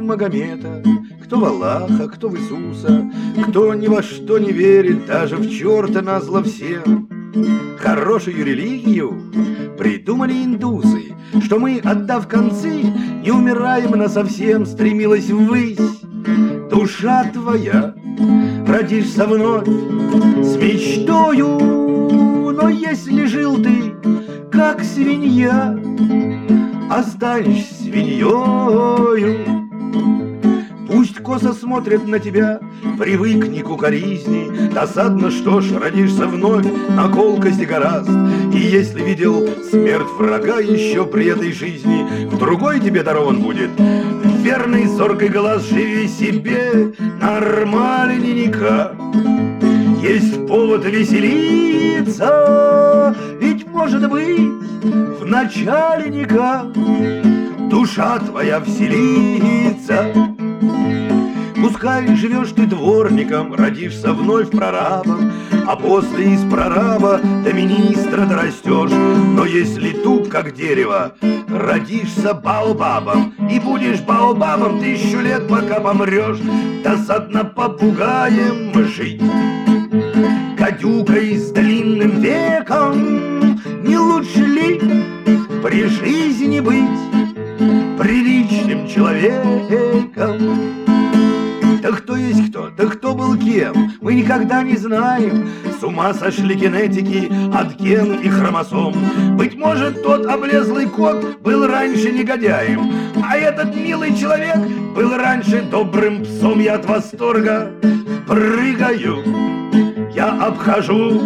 Магомета, кто в Аллаха, кто в Иисуса, кто ни во что не верит, даже в черта назло всем. Хорошую религию придумали индусы, что мы, отдав концы, не умираем насовсем, стремилась ввысь. Душа твоя, родишься вновь с мечтою, но если жил ты, как свинья, останешься свиньёю. Пусть косо смотрят на тебя, привыкни к укоризни. Досадно, что ж, родишься вновь на колкости гораст. И если видел смерть врага еще при этой жизни, в другой тебе дарован будет верный зоркий глаз. Живи себе нормальненько, есть повод веселиться, ведь может быть в начальника душа твоя вселится. Пускай живешь ты дворником, родишься вновь прорабом, а после из прораба до министра дорастешь. Но если туп, как дерево, родишься баобабом, и будешь баобабом 1000 лет, пока помрешь. Досадно попугаем жить, гадюкой с длинным веком. Не лучше ли при жизни быть приличным человеком? Да кто есть кто, да кто был кем, мы никогда не знаем. С ума сошли генетики от ген и хромосом. Быть может, тот облезлый кот был раньше негодяем, а этот милый человек был раньше добрым псом. Я от восторга прыгаю, я обхожу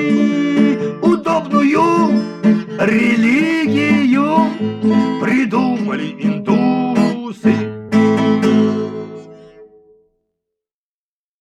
искусы, удобную религию придумал